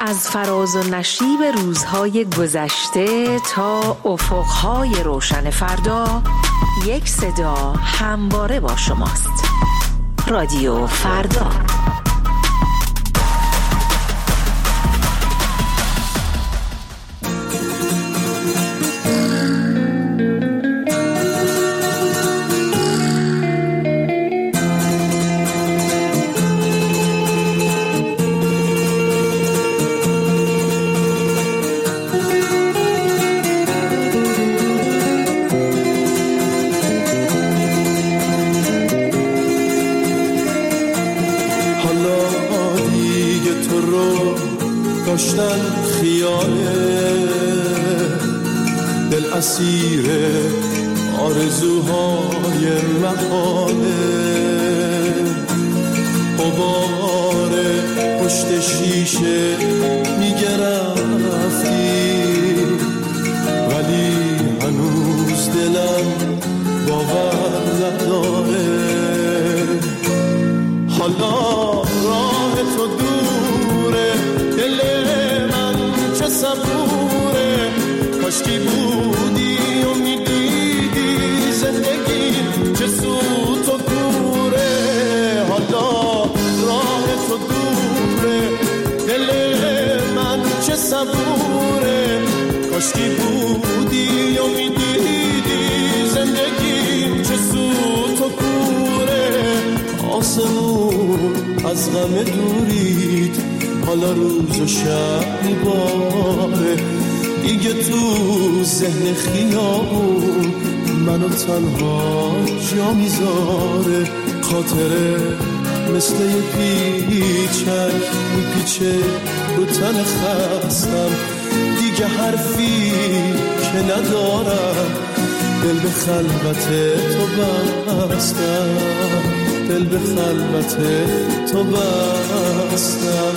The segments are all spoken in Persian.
از فراز و نشیب روزهای گذشته تا افقهای روشن فردا، یک صدا همواره با شماست. رادیو فردا. داشتن خیاله دل اسیر آرزوهای محاله، غبار پشت شیشه میگرفتی ولی هنوز دلم باور نداره. حالا راه تو دوره، دل من چه صبوره، کاشکی بودی و میدیدی زندگی چه سوت و کوره. حالا راه تو دوره، دل من چه صبوره، کاشکی بودی و میدیدی زندگی چه سوت و کوره. آسمون از غم دورید، حالا روز و شب میباره، دیگه تو ذهن خیابون منو تنها جا میذاره. خاطره مثل یه پیچک میپیچه رو تن خستم، دیگه حرفی که ندارم، دل به خلوت تو بستم، دل به خلوت تو بستم.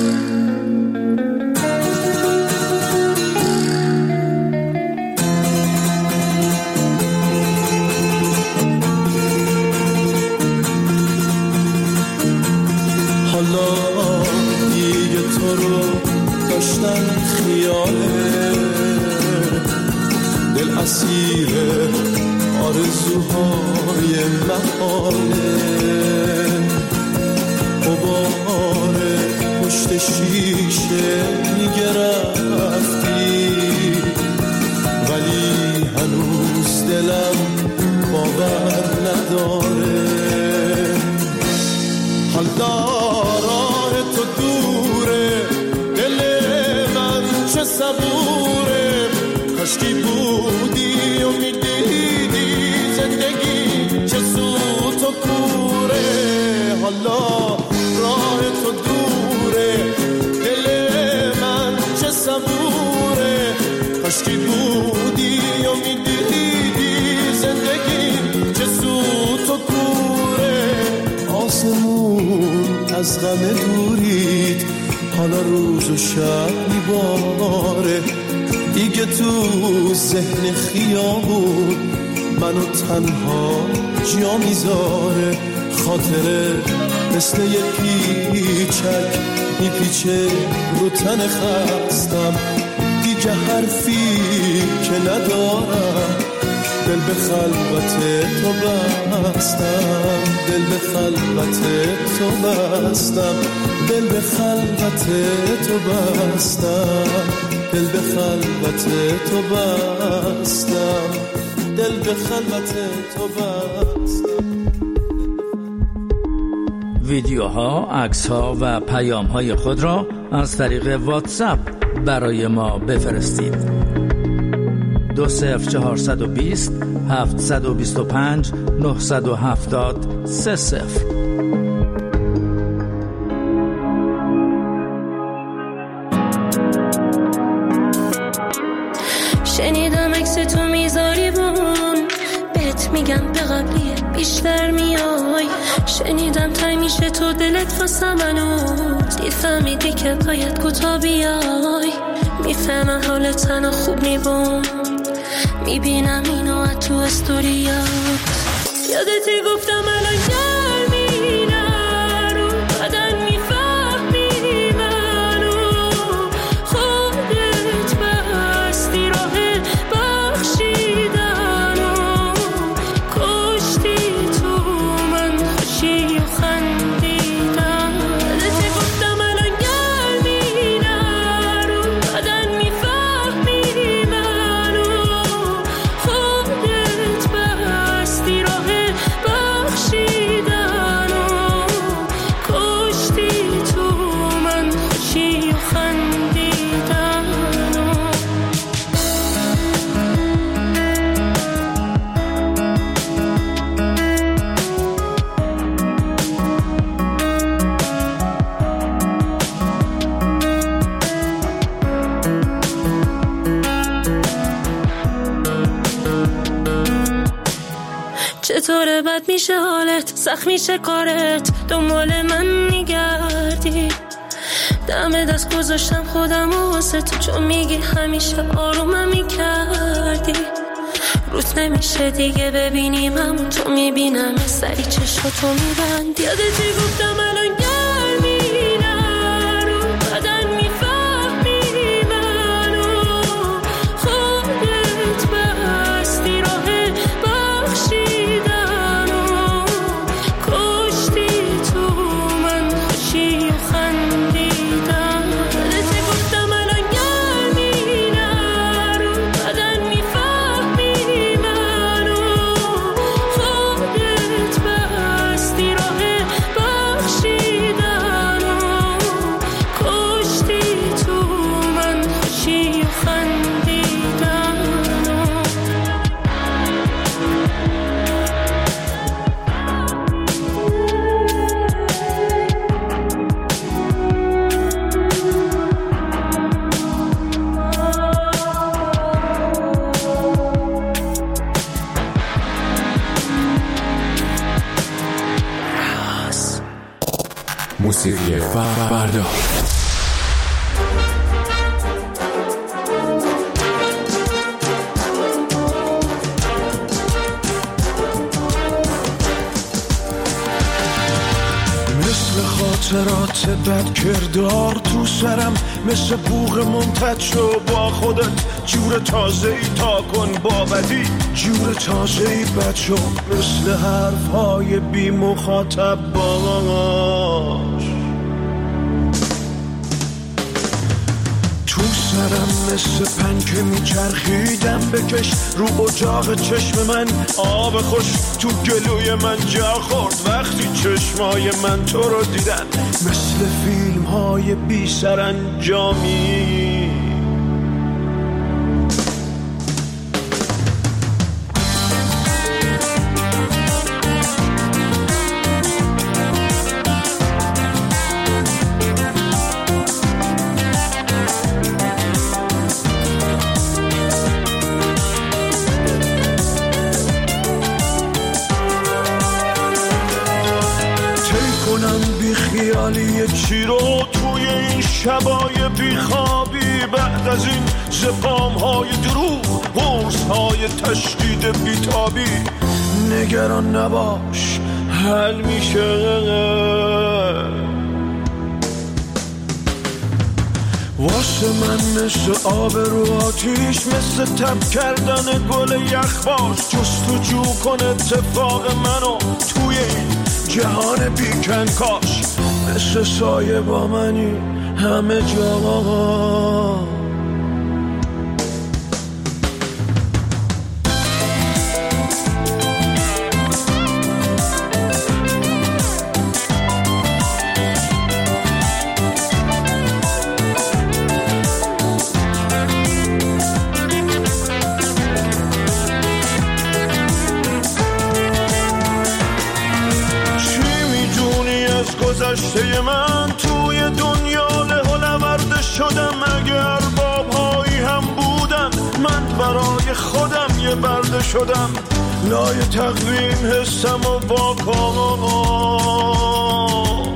حالا دیگه تو رو داشتن خیاله، دل اسیر آرزوهای محاله، غبار پشت شیشه میگرفتی ولی هنوز دلم باور نداره. حالا راه تو دوره، دل من چه صبوره، کاشکی بودی و میدیدی زندگی چه سوت و کوره. حالا راه تو دوره، دل من چه صبوره، کاشکی بودی و میدیدی زندگی چه سوت و کوره. آسمون از غم دورید، حالا روز و شب میباره، دیگه تو ذهن خیابون منو تنها جا میذاره. خاطره مثل یه پیچک میپیچه رو تن خستم، دیگه حرفی که ندارم، دل به خلوت تو بستم، دل به خلوت تو بستم، دل به خلوت تو بستم، دل به خلوت تو بستم، دل به خلوت تو بستم. ویدیوها، عکس‌ها و پیام‌های خود را از طریق واتساپ برای ما بفرستید. 20420 725 970 30. شنیدم عکس تو میذاری بون، بهت میگم به قبلیه بیشتر میای. شنیدم تای میشه تو دلت واسه منو، دید فهمیدی که باید کوتا بیای. میفهمم حال تنها خوب میبون، میبینم اینو از تو استوریات. یادتی گفتم الان گرمی نرو، بدن میفهمی منو، چطوره بد میشه حالت، سخت میشه کارت، دنبال من میگردی. دم دست گذاشتم خودم و واسه تو، چون میگی همیشه آرومم میکردی. روت نمیشه دیگه ببینیم همون تو میبینم، سری چشماتو میبند. یادتی گفتم الان گرمی نرو، بدن میفهمی منو، خودت بستی راه بخشیدن و کشتی تو من خوشی و خندیدن. یادتی گفتم الان گرمی نرو، بدن میفهمی منو، خودت بستی راه بخشیدن و کشتی تو من خوشی و خندیدن. موسیقی فردا. مثل خاطرات بد کردار تو سرم، مثل بوق ممتد شو با خودت، جور تازه‌ای تا کن با بدی، جور تازه‌ای بد شو، مثل حرف‌های بی مخاطب باش. تو سرم مثل پنکه میچرخیدم، بکش رو اجاق چشم من آب خوش، تو گلوی من جا خورد وقتی چشمای من تو رو دیدن، مثل فیلم های بی سرانجامی. خیالی چی رو توی این شبای بیخوابی، بعد از این زپام های دروغ، قرص های تشدید بیتابی. نگران نباش حل میشه، واسه من مثل آب رو آتیش، مثل تب کردن گل یخباش، جستجو کن اتفاق منو توی این جهان بیکن کاش، مثل سایه با منی همه جا. گذشته من توی دنیا لهولورده شدم، اگر بابهایی هم بودن من برای خودم یه برده شدم، لای تقویم حسم و واکام،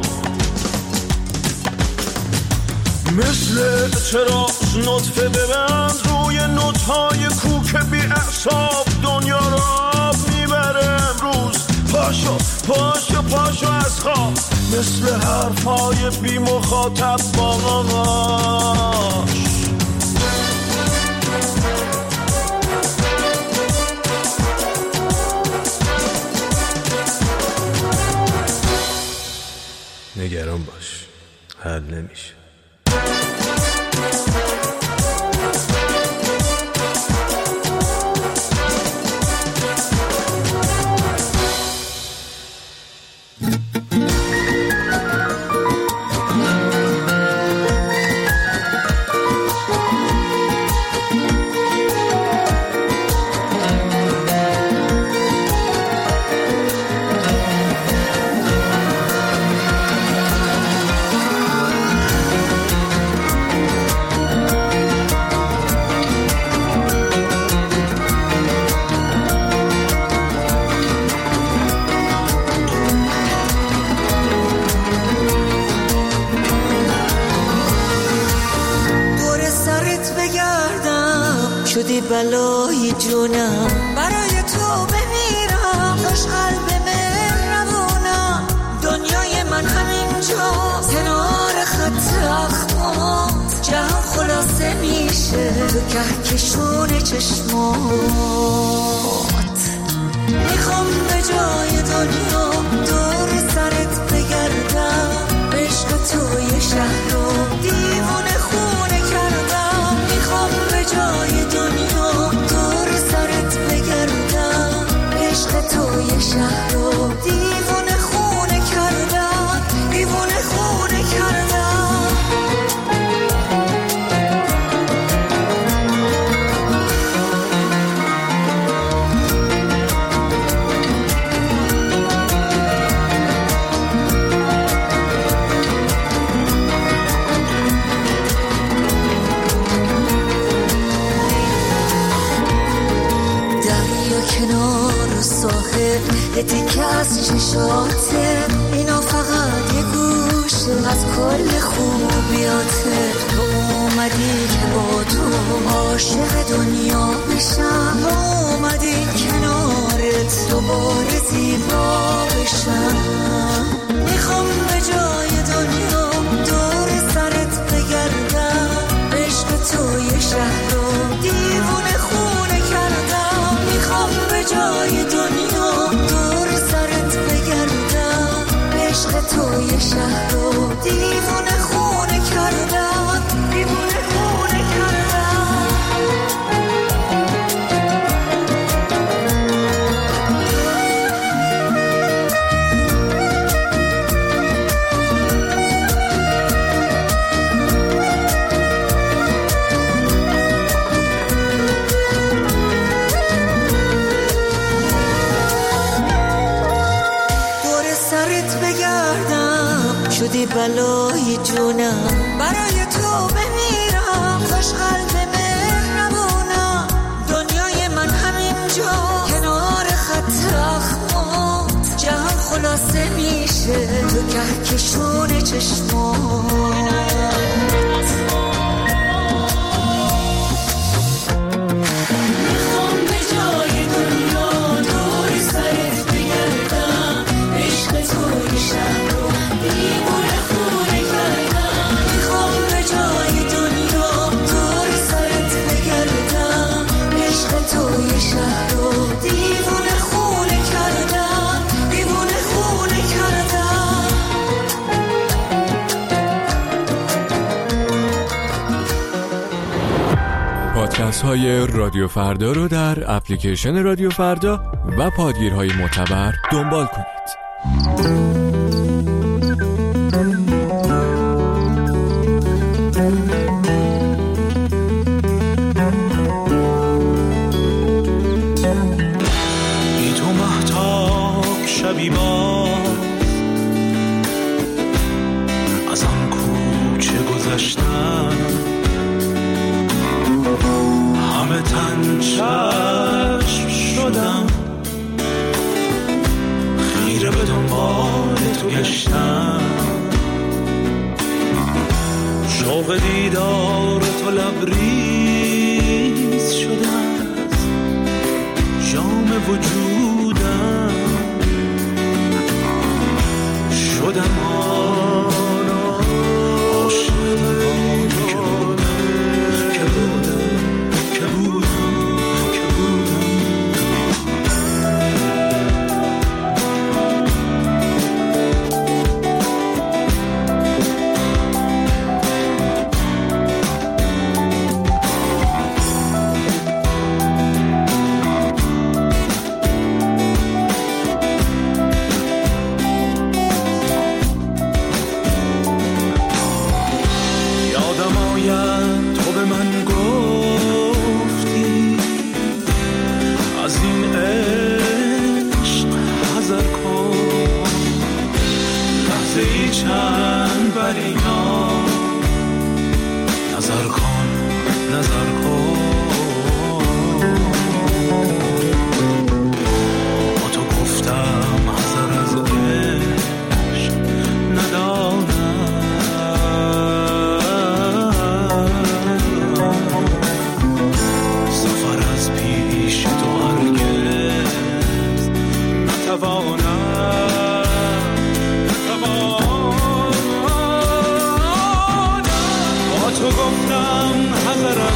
مثل اعتراض نطفه ببند روی نوت‌های کوک بی اعصاب، دنیا رو آب میبره امروز، پاشو پاشو پاشو از خواب، مثل حرفای بی مخاطب باش. نگران باش حل نمیشه. شدی بلای جونم، برای تو بمیرم، خوش قلب مهربونم. دنیای من همینجا کنار خط اخمات، جهان خلاصه میشه تو کهکشون چشمات. میخوام به جای دنیا دور سرت بگردم، عشق توی شهر رو دیوونه خونه کردم. میخوام به جای دنیا دور سرت بگردم، عشق توی شهر رو دیوونه خونه کردم، دیوونه خونه کردم. کنار ساحل یه تیکه از چشاته، اینا فقط یه گوشه از کل خوبیاته. تو اومدی که با تو عاشق دنیا بشم، اومدی کنارت دوباره زیبا بشم. میخوام به جای دنیا دور سرت بگردم، عشق توی شهر رو دیوونه خونه کردم. میخوام به جای دنیا دور سرت بگردم، عشق توی شهر رو دیوونه خونه کردم، دیوونه خونه کردم. شدی بلای جونم، برای تو بمیرم، خوش قلب مهربونم. دنیای من همینجا کنار خط اخمات، جهان خلاصه میشه تو کهکشون چشمات. پادکست های رادیو فردا رو در اپلیکیشن رادیو فردا و پادگیرهای معتبر دنبال کنید. بی تو مهتاب شبی باز از آن کوچه گذشتم، همه تن چشم شدم، خیره به دنبال تو گشتم. شوق دیدار تو لبریز شده است جام وجودم، شدم آنا عاشق که بودم.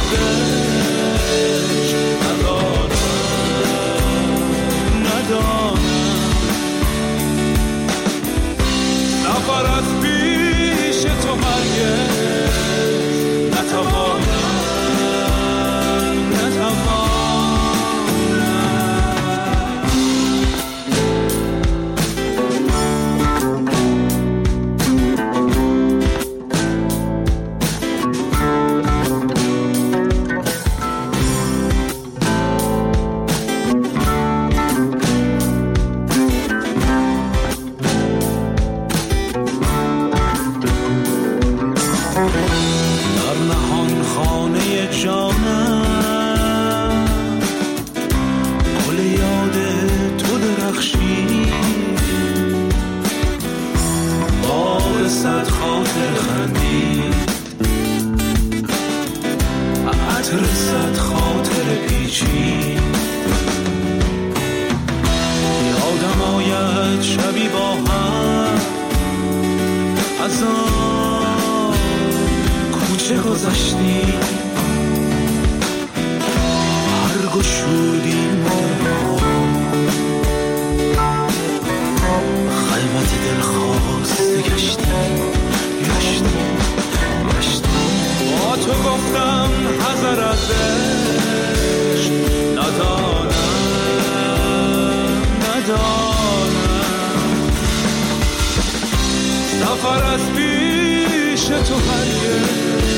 ندانم سفر از پیش تو هرگز نتوانم رسد خاطر پیچی یادم آید شبی با هم از آن کوچه گذشتی هر گشودی خلوت دل خواسته گشتی با تو گفتم حذر ازش ندانم سفر از پیش تو هرگز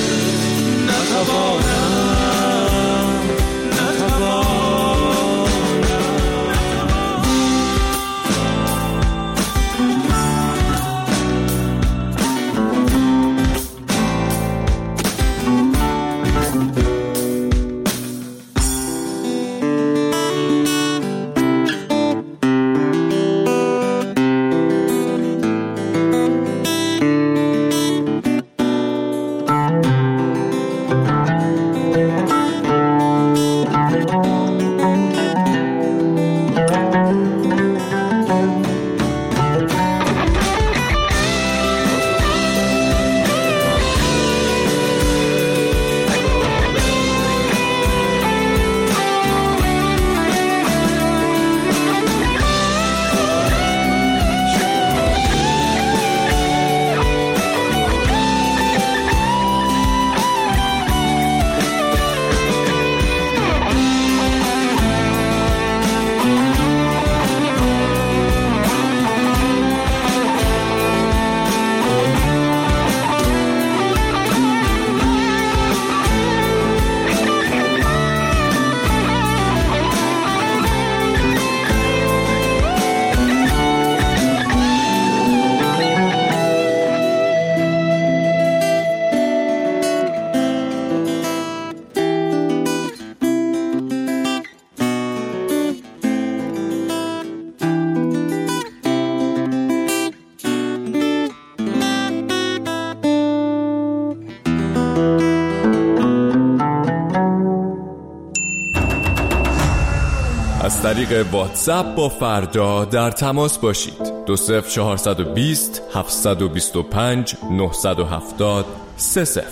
نتوانم از طریق واتساپ با فردا در تماس باشید. 20420 725 970 30.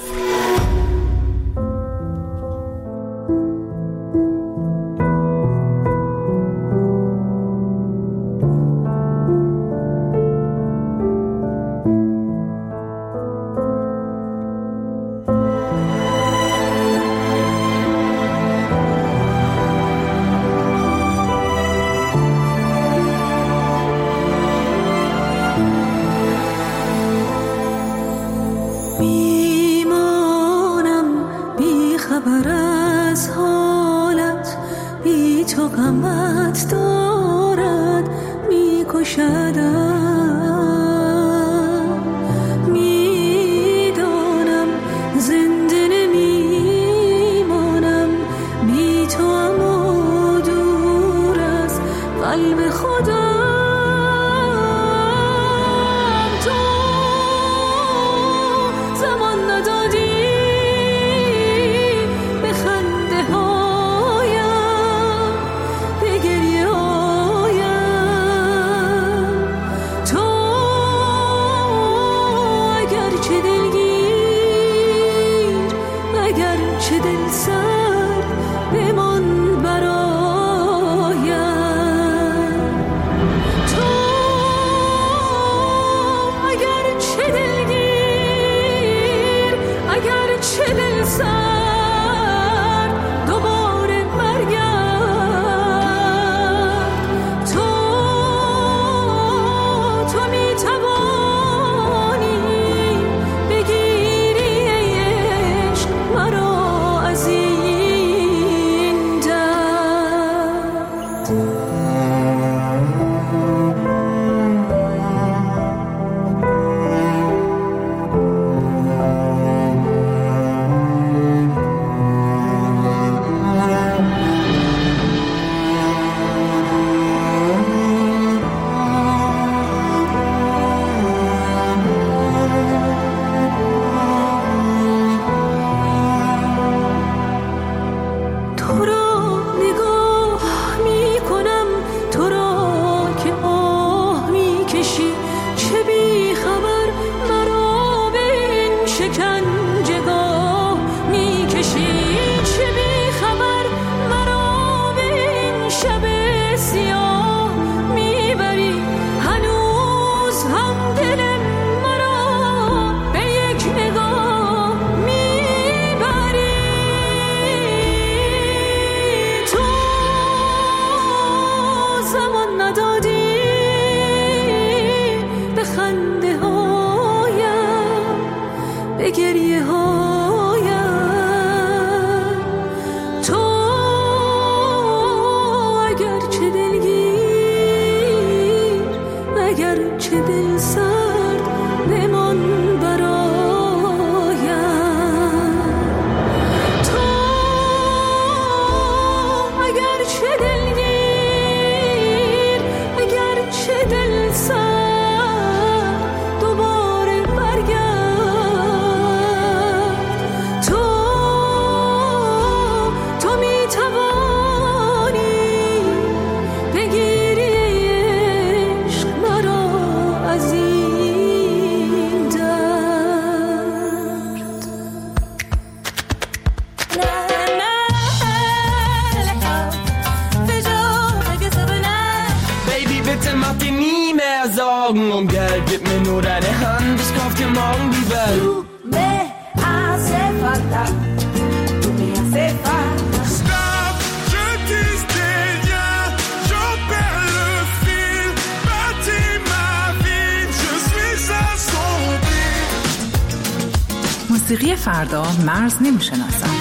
موسیقی فردا مرز نمی‌شناسد.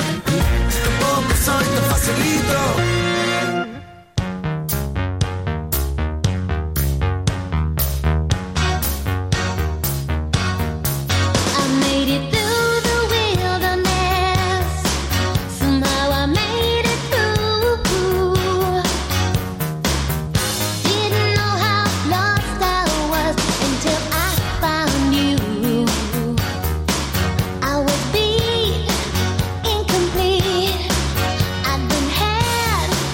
I've been had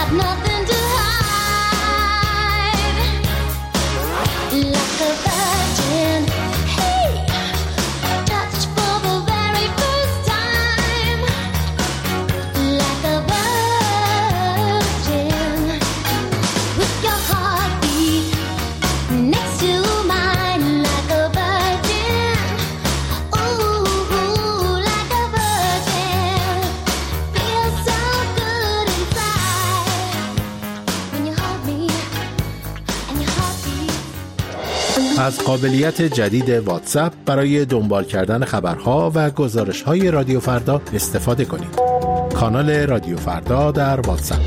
از قابلیت جدید واتساپ برای دنبال کردن خبرها و گزارش‌های رادیو فردا استفاده کنید. کانال رادیو فردا در واتساپ.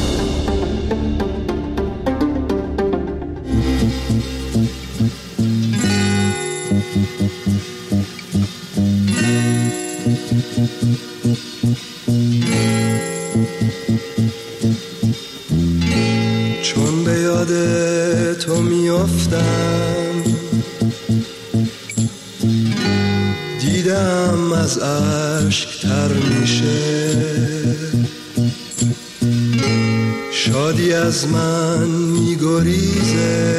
چون به یاد تو میافتم، دیدم از اشک تر میشه، شادی از من میگریزه،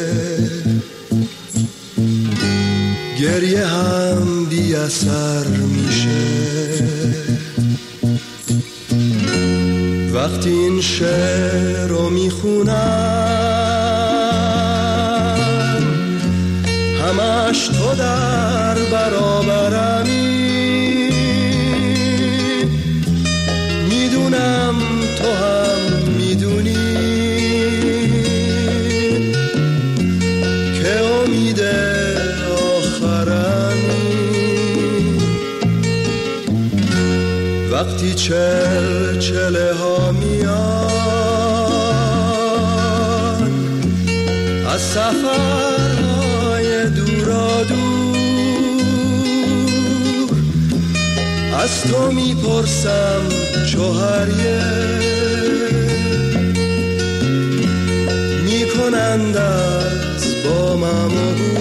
گریه هم بی اثر میشه. وقتی این شعر رو میخونم، همش تو در برابرمی، میدونم تو هم میدونی که امید آخرمی. وقتی چلچله ها میان از سفرهای دورا دور، از تو میپرسم چوهریه، میکنند از بامم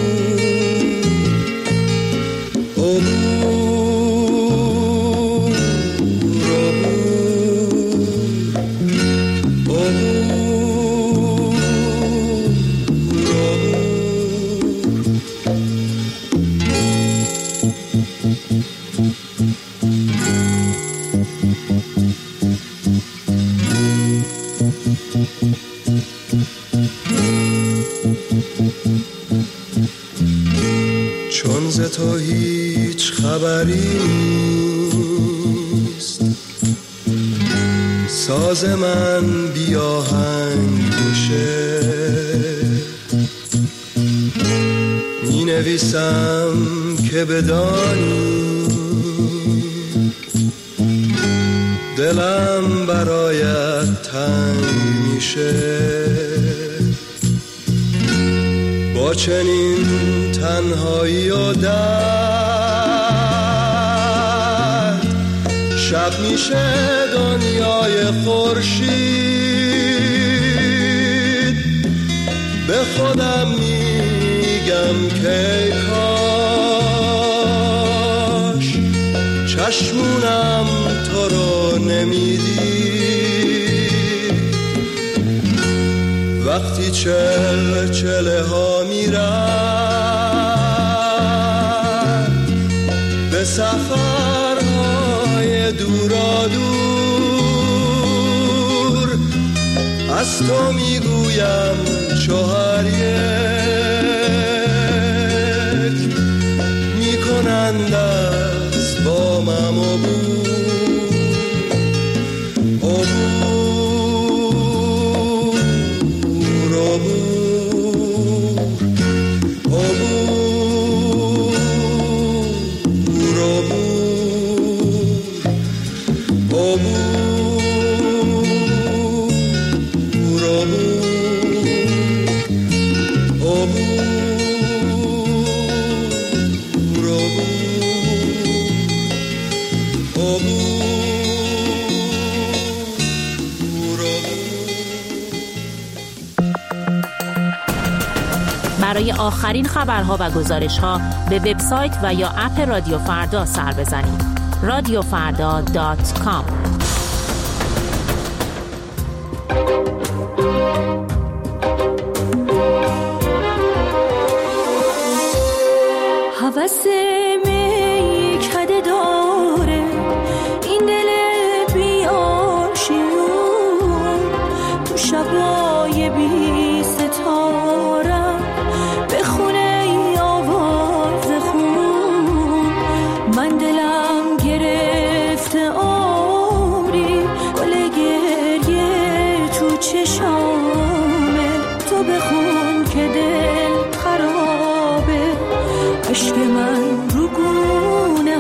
چون ز تو هیچ خبری نیست، ساز من بی آهنگ میشه، می نویسم که بدانی دلم برایت تنگ میشه. با چنین تنهایی و درد، شب میشه دنیای خورشید. به خودم میگم که کاش چشمونم تو رو نمیدید. وقتی چلچله ها میرن به سفرهای دورا دور، از تو میگویم چهار یک، میکنند از بامم عبور. برای آخرین خبرها و گزارش‌ها به وبسایت و یا اپ رادیو فردا سر بزنید. radiofarda.com شبای بی ستارم بخونه ای آواز خون. من دلم گرفته عمری گل گریه تو چشامه. تو بخون که دل خرابه، عشق من رو گونه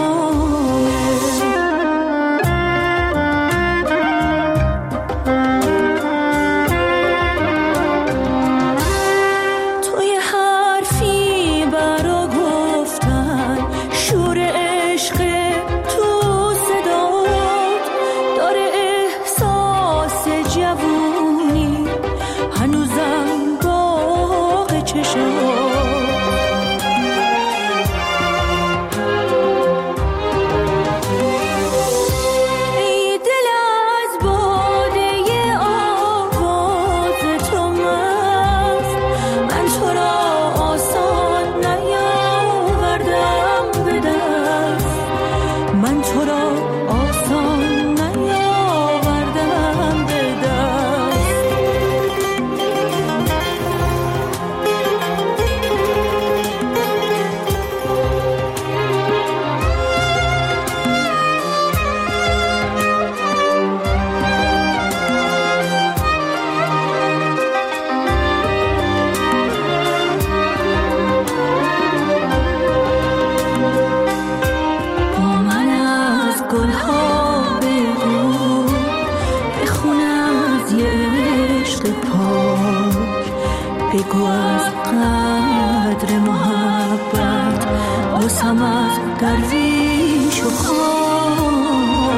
بگو از قدر محبت واسم از درویش و خان.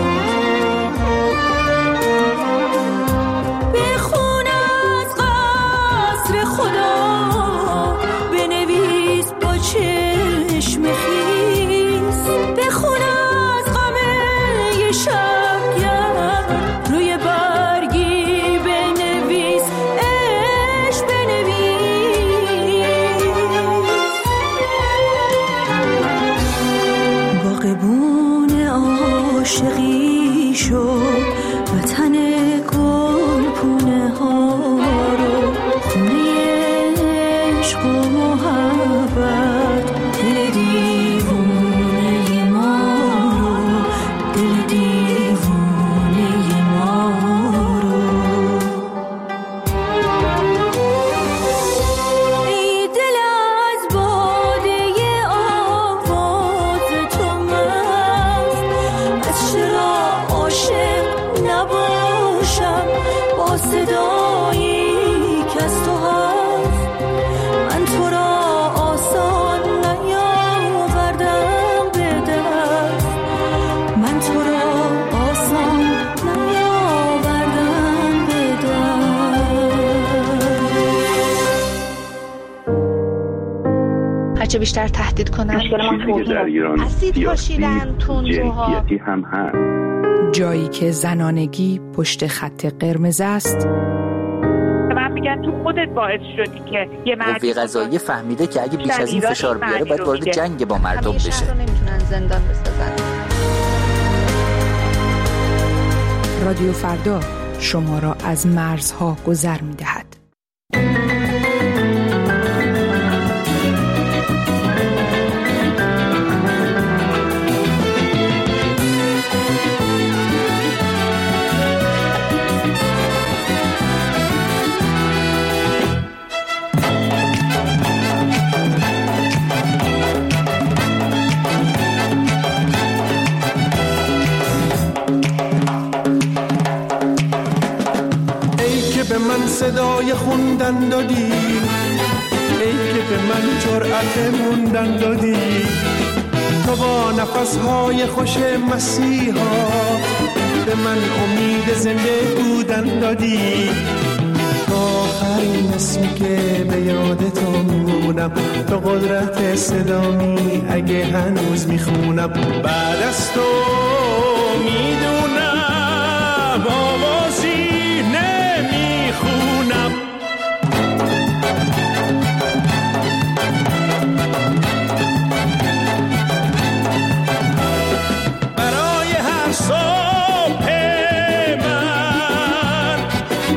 بخون از قصر خدا، بنویس با چشم خیس. بخون از غم شبگرد روی برگی بنویس عشق بنویس. باغبون عاشقی شد وطن گل پونه ها رو، خونه عشق و محبت. دل دیوونه ما رو، دل دیوونه ما رو. ای دل از باده آواز تو مست، از چرا عاشق نباشم با صدایی که از تو هست. من تو را آسان نیاوردم به دست، من تو را آسان نیاوردم به دست. هرچه بیشتر تهدید کنن چیزی که در ایران سیاسی جنسیتی هم هست. جایی که زنانگی پشت خط قرمز است. من میگن تو خودت باعث شدی که یه قوه قضاییه فهمیده که اگه بیش از این فشار بیاره باید وارد جنگ با مردم بشه. نمیتونن زندان بسازن. رادیو فردا شما را از مرزها گذر می‌دهد. به من صدای خوندن دادی، ای که به من جرأت موندن دادی. تو با نفسهای خوش مسیحا به من امید زنده بودن دادی. تو آخرین اسمی که به یاد تو میمونم، تو قدرت صدامی اگه هنوز میخونم. بعد از تو میدونم آوازی نمیخونم. برای هر صبح من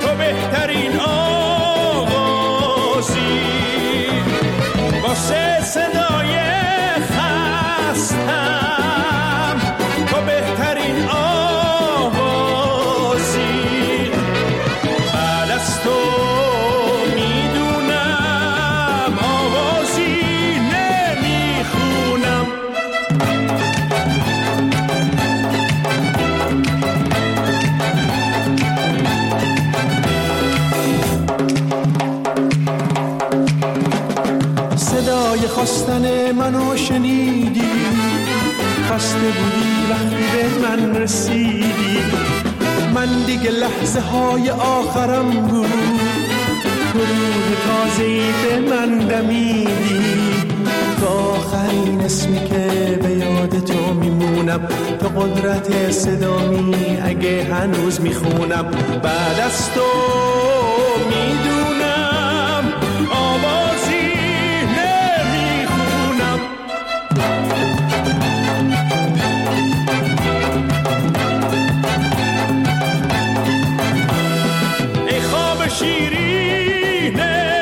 خواستن منو شنیدی، خسته بودی وقتی به من رسیدی. من دیگه لحظه های آخرم بود، تو روح تازه‌ای به من دمیدی. تو آخرین اسمی که به یاد تو میمونم، تو قدرت صدامی اگه هنوز میخونم. بعد از تو میدونم آوازی نمیخونم. ای خواب شیرین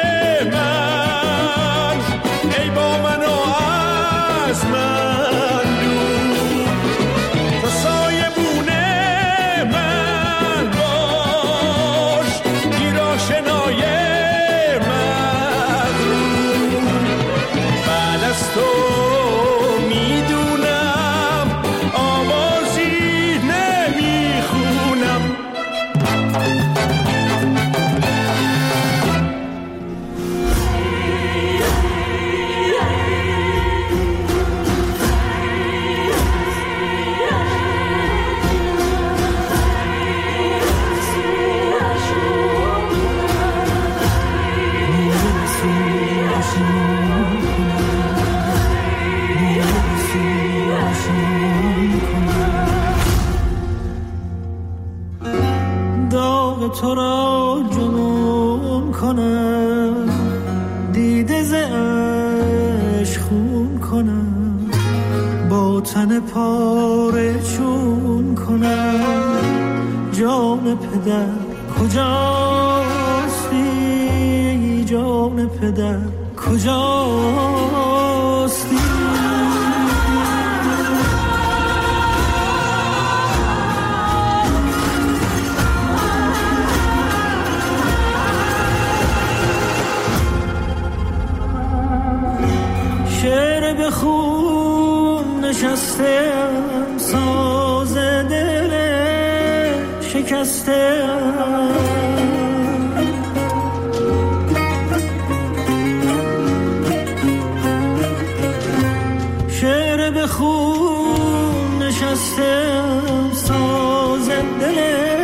من، ای با من و از من دور، تو سایه بونه من باش، گیر آشنای مغرور. بعد از تو میدونم آوازی نمیخونم. داغ تو را جنون کنم، دیده ز عشق خون کنم، با تن پاره چون کنم. جان پدر کجاستی، جان پدر کجاستی. شعر به خون نشستم، ساز دل شکستم. شعر به خون نشستم، ساز دل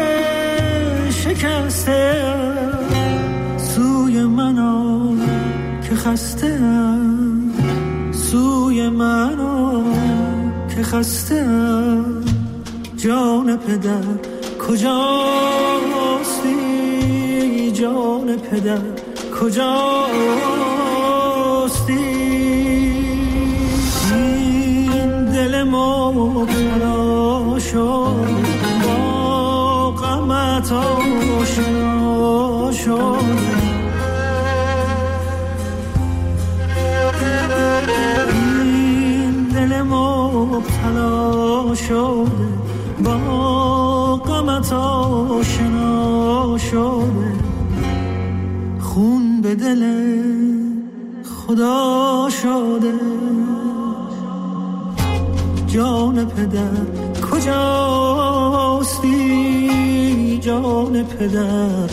شکستم. سوی منو که خستم، سوی منو که خستم. جان پدر کجاستی، جان پدر کجاستی. این دل مبتلا شد، با غمت آشنا شد. مبتلا شده، با غمت آشنا شده. خون به دل خدا شده. جان پدر کجاستی، جان پدر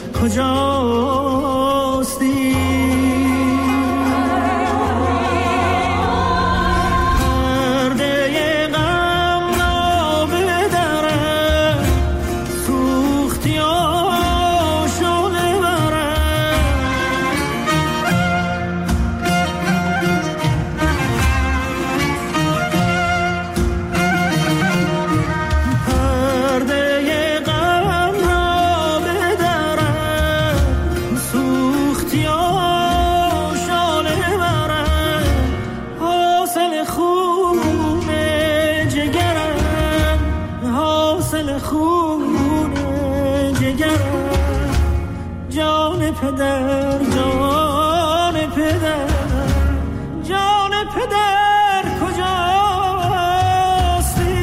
کجاستی. پدر جان پدر، جان پدر کجاستی.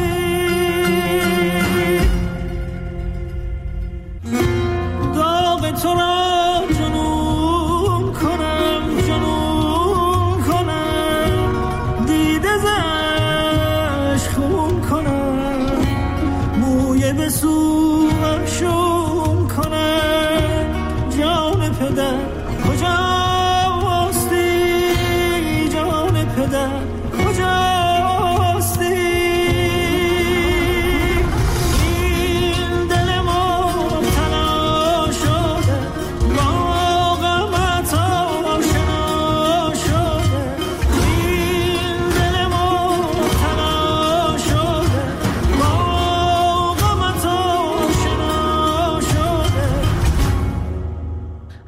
داغ تو را جنون کنم، جنون کنم، دیده زش خون کنم. موی به سوم شون کنم. جان پدر کجاستی، جان پدر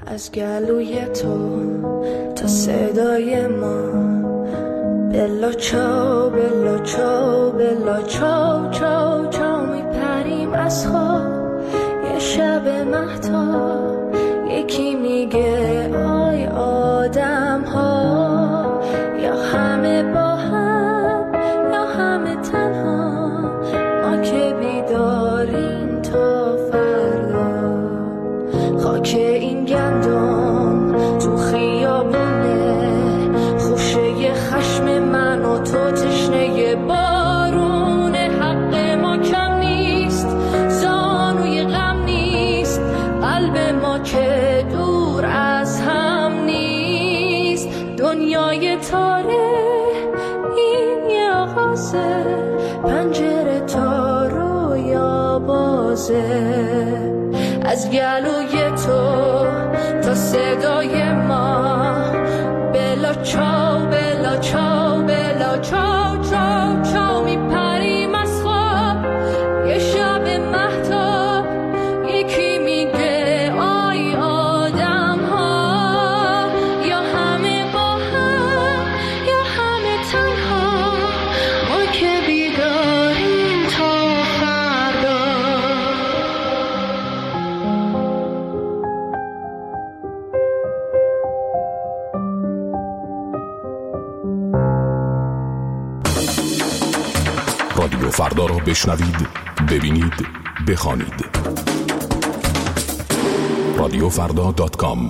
از گلوی تو تا صدای ما، بلا چاو بلا چاو بلا چاو چاو چاو میپریم از خواب یه شب مهتاب. یکی میگه آی آدم ها، یا همه با هم یا همه تنها، ما که بیداریم تا فردا. خاک این گندم تو خیابونه، خوشه خشم من و تو تشنه بارونه. حق ما کم نیست، زانوی غم نیست، قلب ما که دور از هم نیست. دنیای تاره این یه آغازه، پنجره تا رویا بازه. از گلوی تو تا صدای ما، بلا چاو بلا چاو بلا چاو چاو چاو میپریم از خواب یه شب مهتاب. یکی میگه آی آدم ها، یا همه با هم یا همه تنها، ما که بیداریم تا فردا. رادیو فردا را بشنوید، ببینید، بخوانید. radiofrda.com.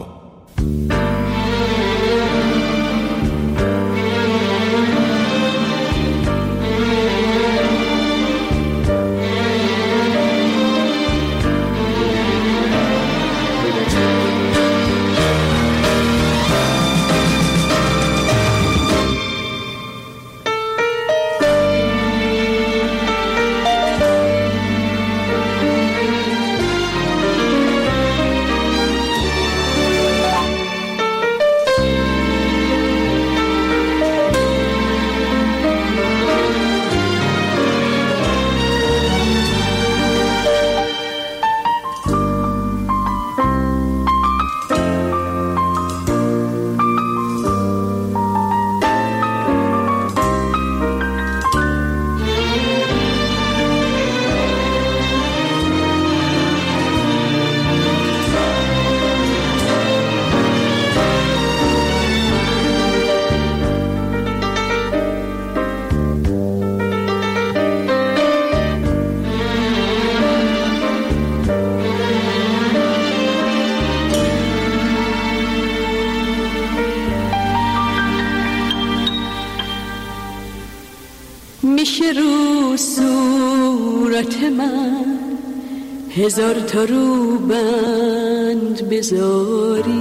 میشه رو صورت من هزار تا روبند بذاری،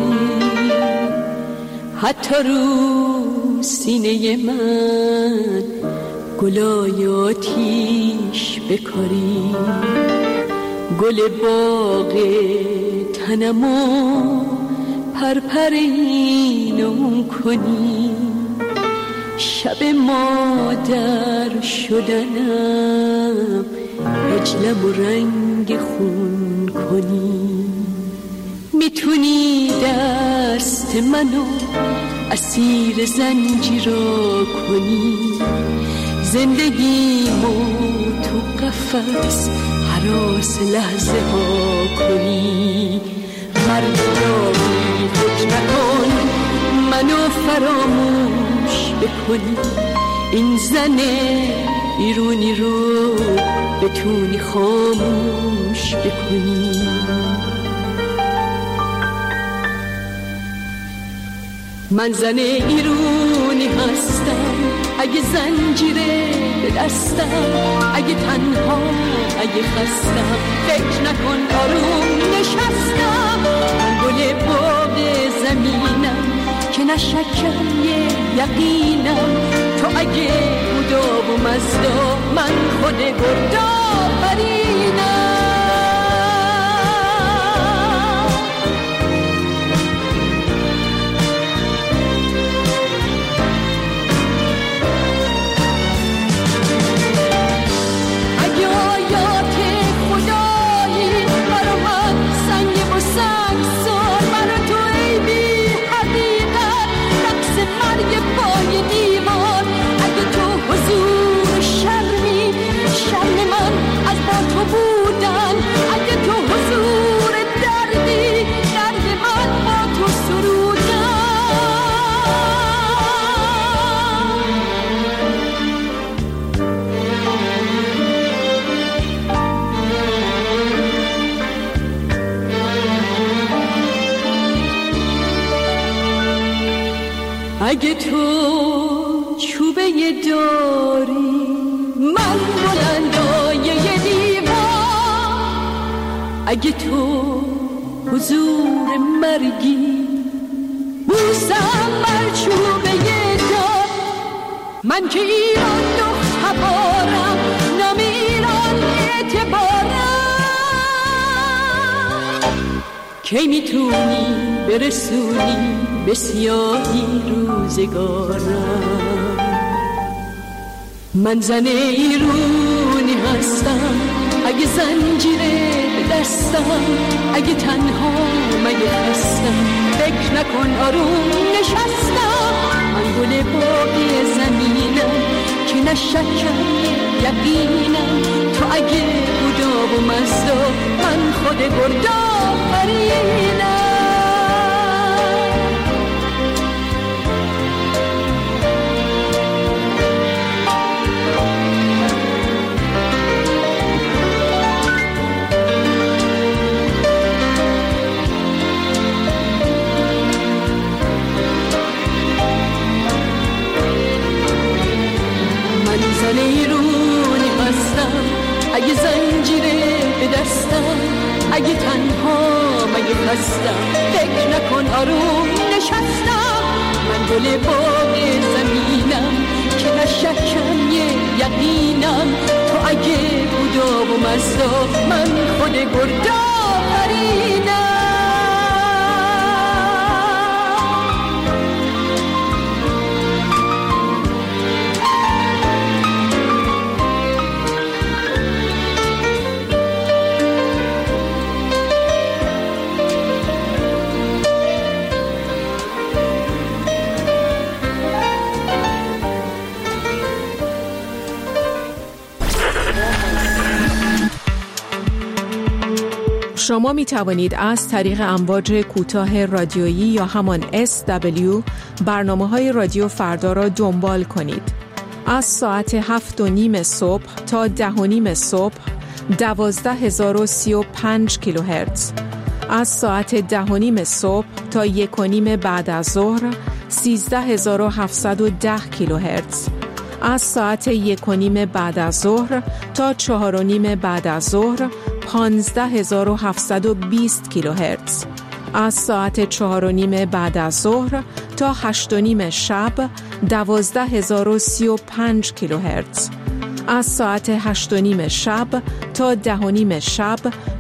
حتی رو سینه من گلای آتیش بکاری. گل باغ تنمو پرپرینم کنی، شب مادر شدنم اجلم و رنگ خون کنی. میتونی دست منو اسیر زنجیرا کنی، زندگیمو تو قفس هراس لحظه ها کنی. مردمی فکر نکن منو فراموش بکنی، این زن ایرونی رو بتونی خاموش بکنی. من زن ایرونی هستم، اگه زنجیره به دستم، اگه تنها اگه خستم، فکر نکن آروم نشستم. من گل باغ زمینم که نشکم یقینم، تو اگه بودا و مزدا من خود گردا برینم. برو من سنگ و سنگ سار، برو تو اگه تو چوبه داری من بلندای دیوار، اگه تو حضور مرگی بوسم بر چوبه دار، من که ایران دختر بارم نام ایران اعتبارم، کی میتونی برسونی به سیاهی روزگارم. من زن ایرونی هستم، اگه زنجیره به دستم، اگه تنها مگه هستم، فکر نکن آروم نشستم. من گل باقی زمینم که نشکم یقینم، تو اگه بودا و مزدا من خود گردآفرینم. زن ایرونی هستم، اگه زنجیره به دستم، اگه تنها مگه هستم، فکر نکن آروم نشستم. من گل باغ زمینم که نشکم یقینم، تو اگه بودا و مزدا من خود گردآفرینم. شما می توانید از طریق امواج کوتاه رادیویی یا همان SW برنامه‌های رادیو فردا را دنبال کنید. از ساعت 7:30 صبح تا 10:30 صبح 12035 کیلوهرتز، از ساعت 10:30 صبح تا 1:30 بعد از ظهر 13710 کیلوهرتز، از ساعت 1:30 بعد از ظهر تا 4:30 بعد از ظهر 15720 کیلوهرتز، از ساعت 4:30 بعد از ظهر تا 8:30 شب 12035 کیلوهرتز، از ساعت 8:30 شب تا 10:30 شب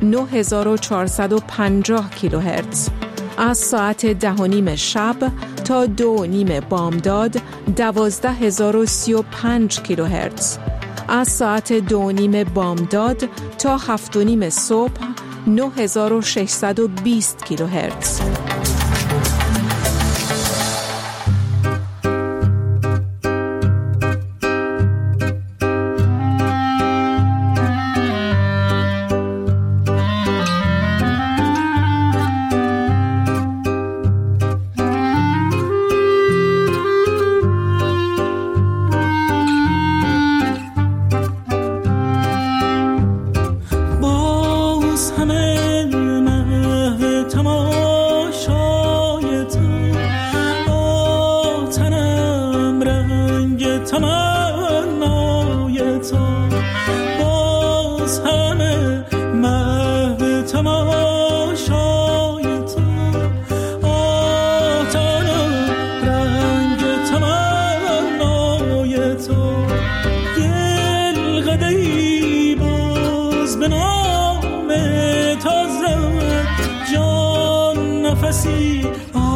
9450 کیلوهرتز، از ساعت 10:30 شب تا 2:30 بامداد 12035 کیلوهرتز، از ساعت 2:30 بامداد تا 7:30 صبح 9620 کیلوهرتز. نفسی